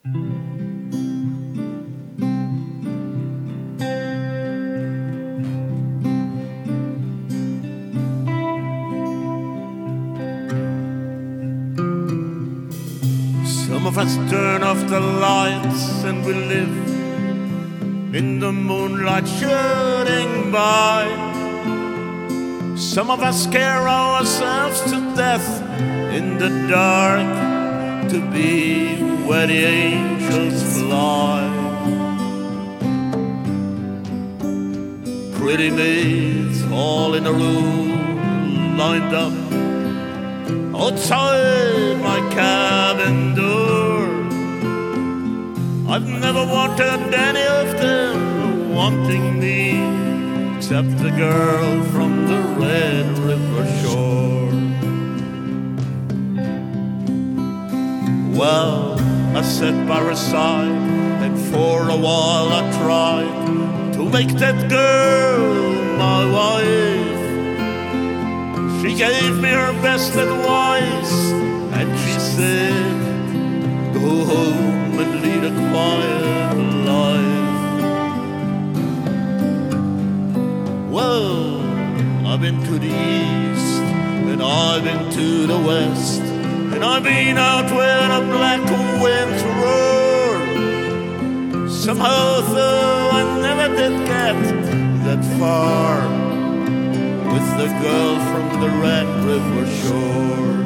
Some of us turn off the lights and we live in the moonlight shooting by. Some of us scare ourselves to death in the dark to be where the angels fly. Pretty maids all in a room lined up outside my cabin door. I've never wanted any of them wanting me, except the girl from the Red River shore. Well, I sat by her side, and for a while I tried to make that girl my wife. She gave me her best advice, and she said, go home and lead a quiet life. Well, I've been to the east, and I've been to the west, and I've been out where the black winds roar. Somehow though I never did get that far with the girl from the Red River shore.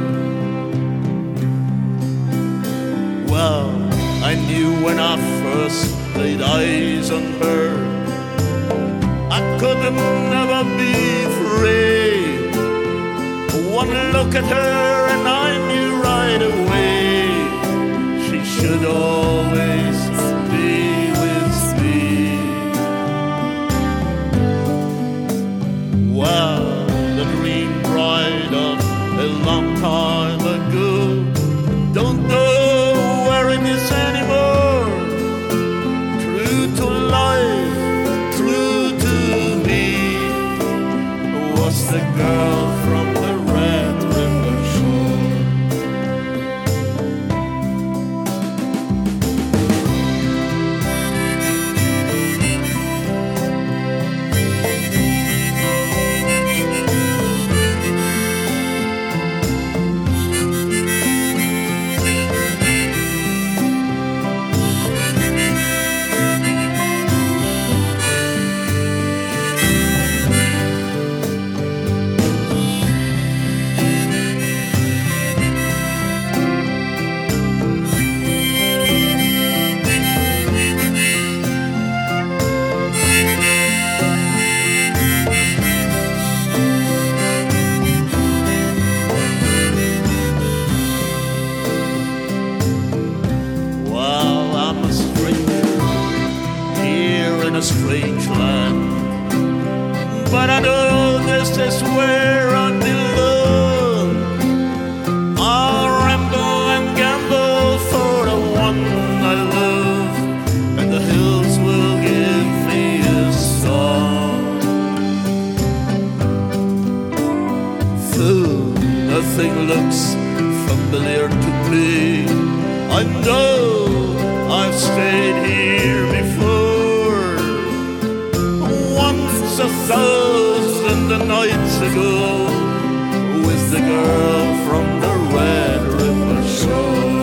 Well, I knew when I first laid eyes on her, I could never be free. One look at her and I knew right away she should always be with me. Well, the dream bride of a long time ago don't know where it is anymore. True to life, true to me, was the girl from the Red River shore. A strange land, but I know this is where I belong. I'll ramble and gamble for the one I love, and the hills will give me a song. Though nothing looks familiar to me, I know I've stayed here before. 1,000 nights ago with the girl from the Red River shore.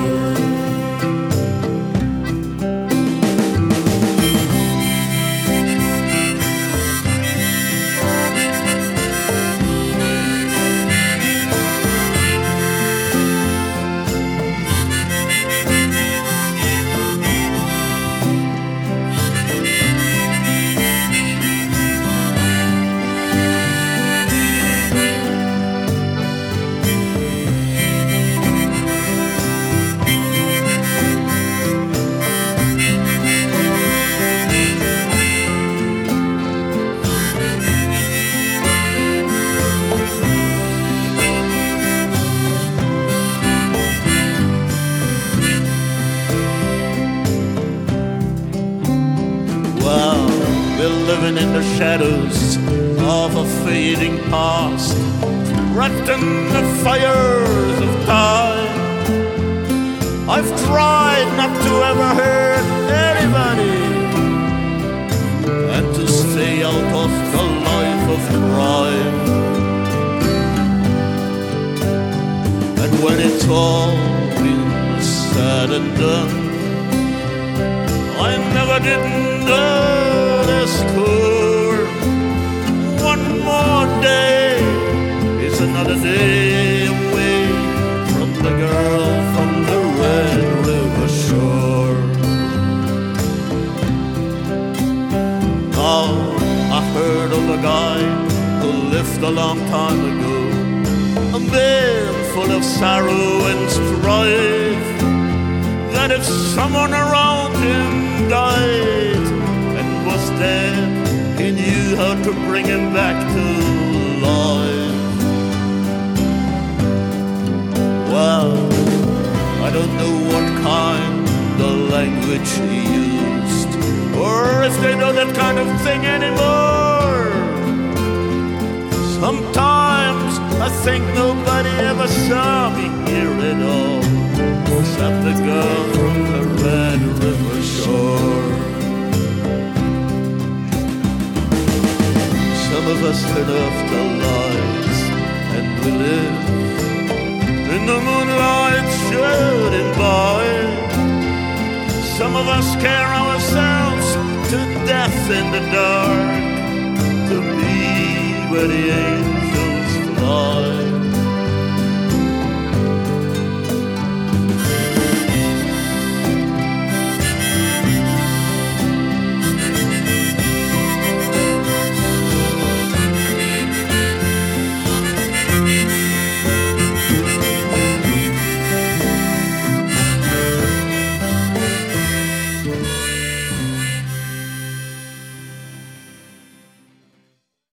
Living in the shadows of a fading past, wrapped in the fires of time. I've tried not to ever hurt anybody and to stay out of the life of crime. And when it's all been said and done, I never did underscore. One more day is another day away from the girl from the Red River shore. Now I heard of a guy who lived a long time ago, a man full of sorrow and strife, that if someone around him died and was dead, he knew how to bring him back to life. Well, I don't know what kind of language he used, or if they know that kind of thing anymore. Sometimes I think nobody ever saw me here at all, except the girl from the Red River shore. Some of us turn off the lights and we live in the moonlight shooting by. Some of us scare ourselves to death in the dark, to be where the angels fly.